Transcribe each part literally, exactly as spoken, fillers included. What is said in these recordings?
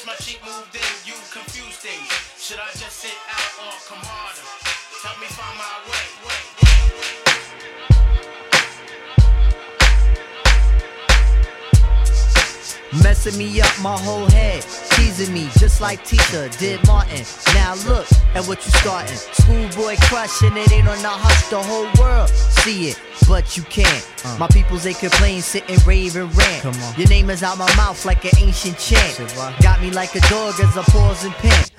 my cheek moved in, you confuse things. Should I just sit out or come harder? Help me find my way, way, way. Messing me up my whole head, teasing me just like Tita did Martin. Now look at what you starting. Schoolboy crushing it ain't on the hush, the whole world see it, but you can't. Uh. My peoples they complain, sit and rave and rant. Come on. Your name is out my mouth like an ancient chant. Got me like a dog as I pause and pant.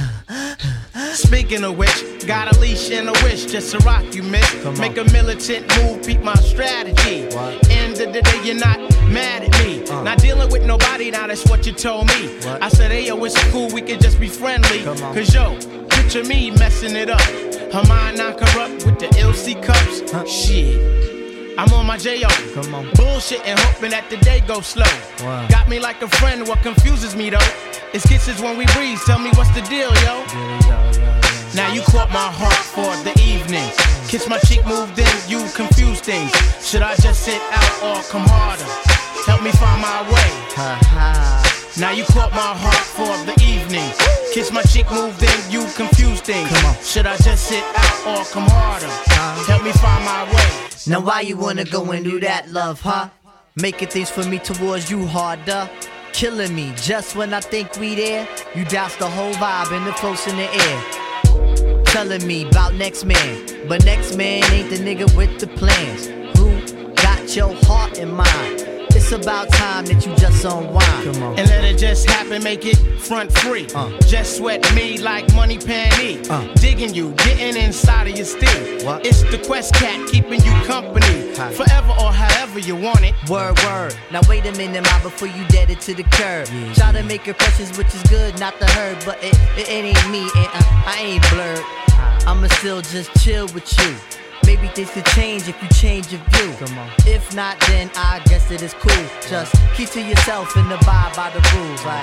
Speaking of which, got a leash and a wish just to rock you, miss. Make a militant move, peep my strategy. What? End of the day, you're not mad at me. Uh. Not dealing with nobody, now that's what you told me. What? I said, hey, yo, it's cool, we could just be friendly. Cause yo, picture me messing it up. Her mind not corrupt with the L C cups. Huh? Shit, I'm on my J O. Come on. Bullshit and hoping that the day goes slow. Wow. Got me like a friend, what confuses me though, it's kisses when we breathe, tell me what's the deal, yo. Yeah, yeah, yeah, yeah. Now you caught my heart for the evening. Kiss my cheek moved in, you confuse things. Should I just sit out or come harder? Help me find my way. Ha ha. Now you caught my heart for the evening. Kiss my cheek moved in, you confuse things. Should I just sit out or come harder? Uh, Help me find my way. Now why you wanna go and do that, love, huh? Making things for me towards you harder. Killing me just when I think we there. You douse the whole vibe and the close in the air. Telling me about next man, but next man ain't the nigga with the plans. Who got your heart in mind? It's about time that you just unwind. Come on. And let it just happen, make it front free. Uh. Just sweat me like money panty. Uh. Digging you, getting inside of your steel. What? It's the Quest Cat keeping you company. Hi. Forever or however you want it. Word, word. Now wait a minute, ma, before you dead it to the curb. Yeah. Try to make impressions, which is good, not the herd. But it, it, it ain't me, and uh, I ain't blurred. I'ma still just chill with you. Maybe things could change if you change your view. Come on. If not, then I guess it is cool. Just keep to yourself and abide by the rules. Like,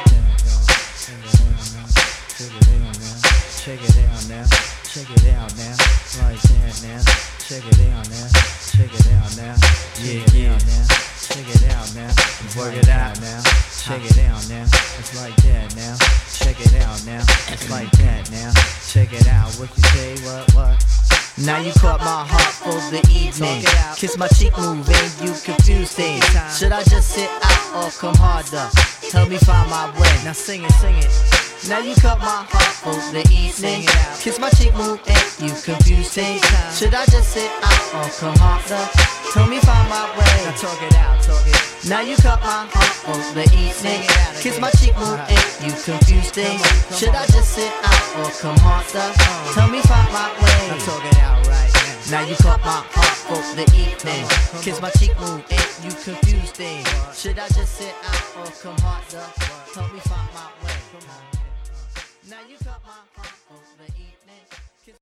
check it out now, check it out now, like that now, check it out now, check it out now, yeah, yeah, now, check it out now, work it out now, check it out now, it's like that now, check it out now, it's like that now, check it out. What you say? What? What? Now you caught my heart for the evening. Kiss my cheek move and you confuse things. Should I just sit out or come harder? Help me find my way. Now sing it, sing it. Now you caught my heart for the evening. Kiss my cheek move and you confuse things. Should I just sit out or come harder? Help me find my way. Now talk it out, talk it. Now you caught my heart for the evening. Kiss my cheek move and you confuse things. Should I just sit out or come harder? Tell me find my way. Now talk it out right now. Now you caught my heart for the evening. Kiss my cheek move and you confuse things. Should I just sit out or come harder? Tell me find my way. Now you caught my heart for the evening.